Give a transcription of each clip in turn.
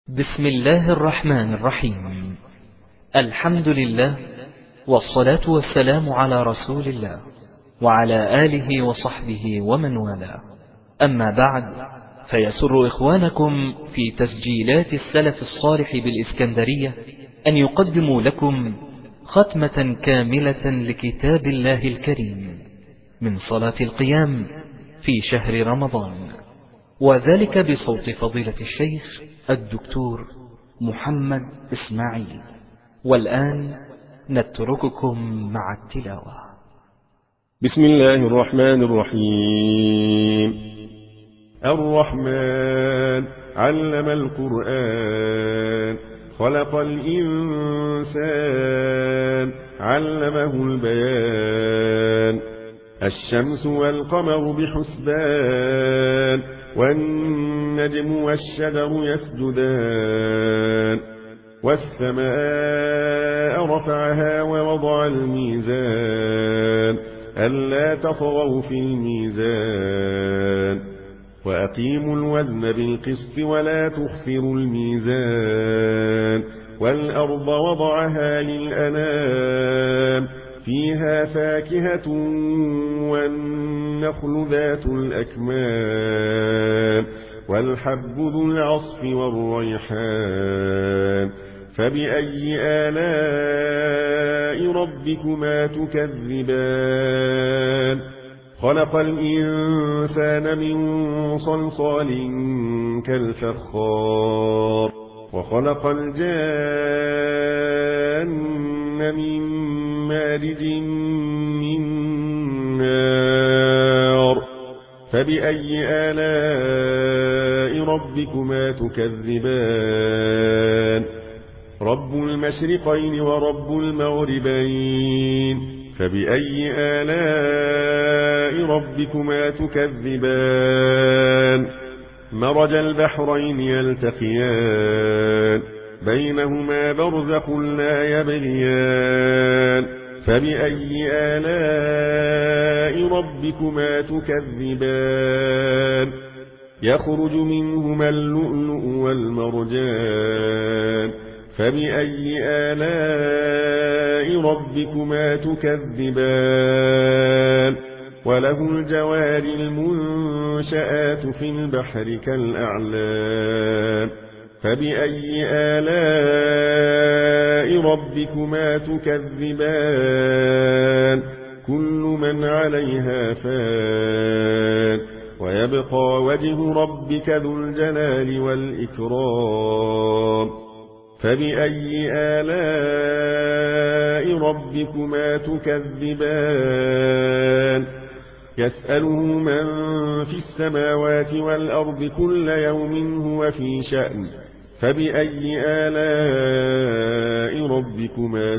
بسم الله الرحمن الرحيم. الحمد لله، والصلاة والسلام على رسول الله وعلى آله وصحبه ومن والاه. أما بعد، فيسر إخوانكم في تسجيلات السلف الصالح بالإسكندرية أن يقدموا لكم ختمة كاملة لكتاب الله الكريم من صلاة القيام في شهر رمضان، وذلك بصوت فضيلة الشيخ الدكتور محمد إسماعيل. والآن نترككم مع التلاوة. بسم الله الرحمن الرحيم. الرحمن علم القرآن، خلق الإنسان، علمه البيان. الشمس والقمر بحسبان، والنجم والشجر يسجدان. والسماء رفعها ووضع الميزان، ألا تطغوا في الميزان. وأقيموا الوزن بالقسط ولا تخسروا الميزان. والأرض وضعها للأنام، فيها فاكهة والنخل ذات الأكمام، والحب ذو العصف والريحان. فبأي آلاء ربكما تكذبان؟ خلق الإنسان من صلصال كالفخار، وخلق الجان من مارج من نار. فبأي آلاء ربكما تكذبان؟ رب المشرقين ورب المغربين، فبأي آلاء ربكما تكذبان؟ مرج البحرين يلتقيان، بينهما برزخ لا يبغيان. فبأي آلاء ربكما تكذبان؟ يخرج منهما اللؤلؤ والمرجان. فبأي آلاء ربكما تكذبان؟ وله الجوار المنشآت في البحر كالأعلام. فبأي آلاء ربكما تكذبان؟ كل من عليها فان، ويبقى وجه ربك ذو الجلال والإكرام. فبأي آلاء ربكما تكذبان؟ يسأله من في السماوات والأرض كل يوم هو في شأن. فبأي آلاء ربكما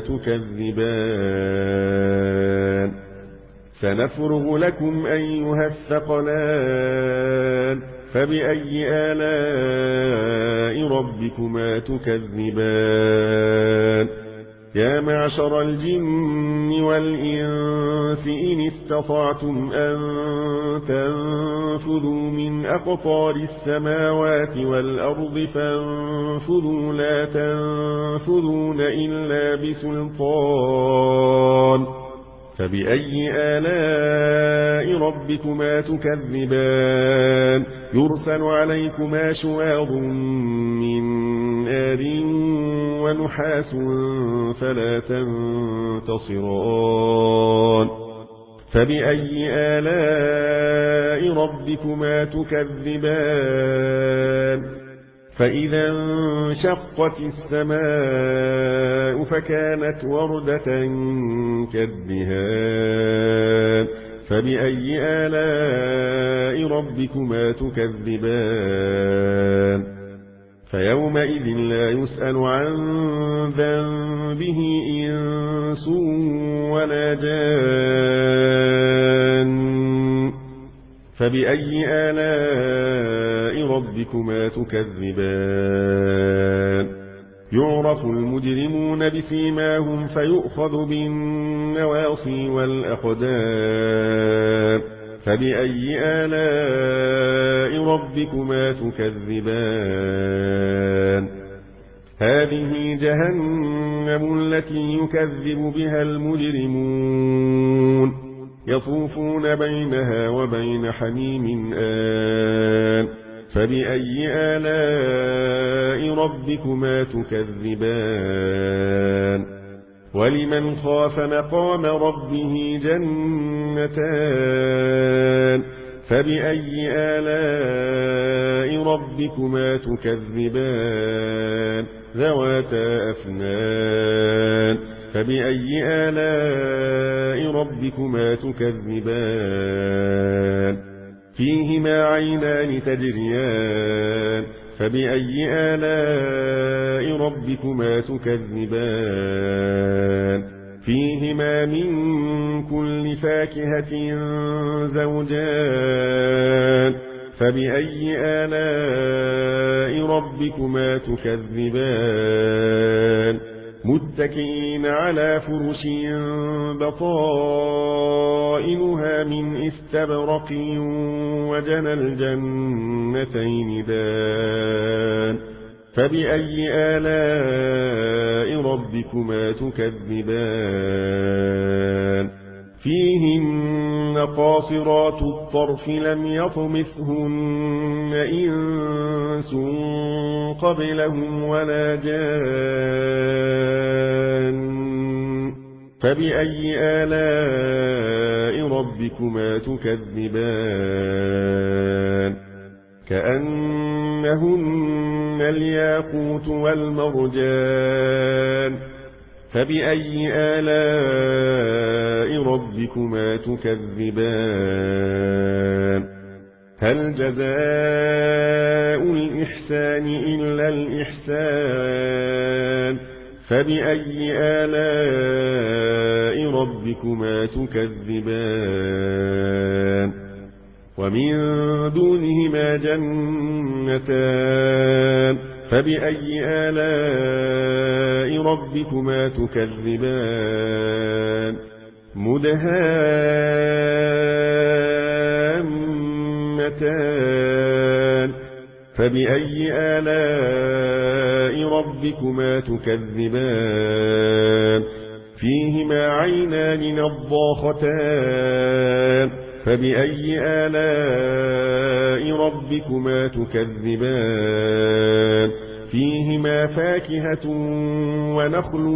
تكذبان؟ سنفرغ لكم أيها الثقلان. فبأي آلاء ربكما تكذبان؟ يا معشر الجن والإنس إن استطعتم أن تنفذوا من أقطار السماوات والأرض فانفذوا، لا تنفذون إلا بسلطان. فبأي آلاء ربكما تكذبان؟ يرسل عليكما شواظ من نار ونحاس فلا تنتصران. فبأي آلاء ربكما تكذبان؟ فإذا انشقت السماء فكانت وردة كالدهان. فبأي آلاء ربكما تكذبان؟ فيومئذ لا يسأل عن ذنبه إنس ولا جان. فبأي آلاء ربكما تكذبان؟ يعرف المجرمون بسيماهم فيؤخذ بالنواصي والأقدام. فبأي آلاء ربكما تكذبان هذه جهنم التي يكذب بها المجرمون يطوفون بينها وبين حميم آن فبأي آلاء ربكما تكذبان ولمن خاف مقام ربه جنتان فبأي آلاء ربكما تكذبان ذواتا أفنان فبأي آلاء ربكما تكذبان فيهما عينان تجريان فبأي آلاء ربكما تكذبان فيهما من كل فاكهة زوجان فبأي آلاء ربكما تكذبان متكئين على فرش بطائنها من استبرق وجنى الجنتين دان فبأي آلاء ربكما تكذبان فيهن قاصرات الطرف لم يطمثهن إنس قبلهم ولا جان فبأي آلاء ربكما تكذبان كأنهن الياقوت والمرجان فبأي آلاء ربكما تكذبان هل جزاء الإحسان إلا الإحسان فبأي آلاء ربكما تكذبان ومن دونهما جنتان فبأي آلاء ربكما تكذبان مدهامتان فبأي آلاء ربكما تكذبان فيهما عينان نضاختان فبأي آلاء ربكما تكذبان فيهما فاكهة ونخل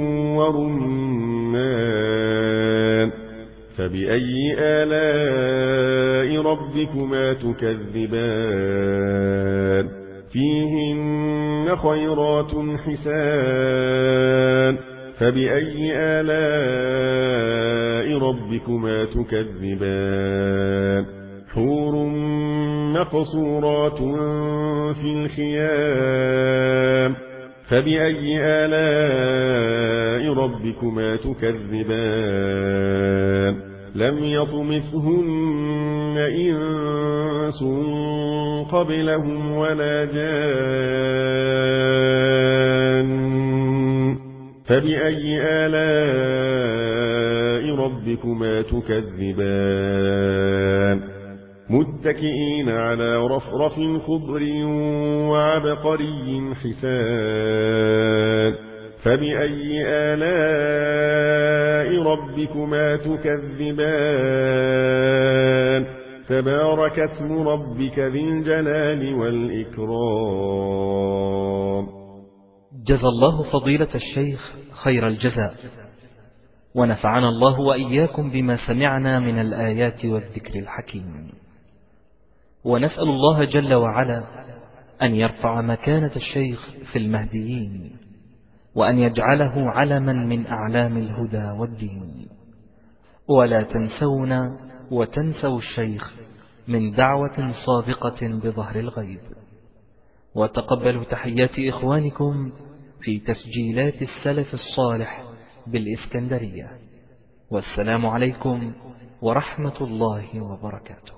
ورمان فبأي آلاء ربكما تكذبان فيهن خيرات حسان فبأي آلاء ربكما تكذبان حور مقصورات في الخيام فبأي آلاء ربكما تكذبان لم يطمثهن إنس قبلهم ولا جان فبأي آلاء ربكما تكذبان متكئين على رفرف خضر وعبقري حسان فبأي آلاء ربكما تكذبان تبارك اسم ربك ذي الجلال والإكرام. جزى الله فضيلة الشيخ خير الجزاء، ونفعنا الله وإياكم بما سمعنا من الآيات والذكر الحكيم، ونسأل الله جل وعلا أن يرفع مكانة الشيخ في المهديين، وأن يجعله علما من أعلام الهدى والدين. ولا تنسونا وتنسوا الشيخ من دعوة صادقة بظهر الغيب. وتقبلوا تحيات إخوانكم في تسجيلات السلف الصالح بالإسكندرية. والسلام عليكم ورحمة الله وبركاته.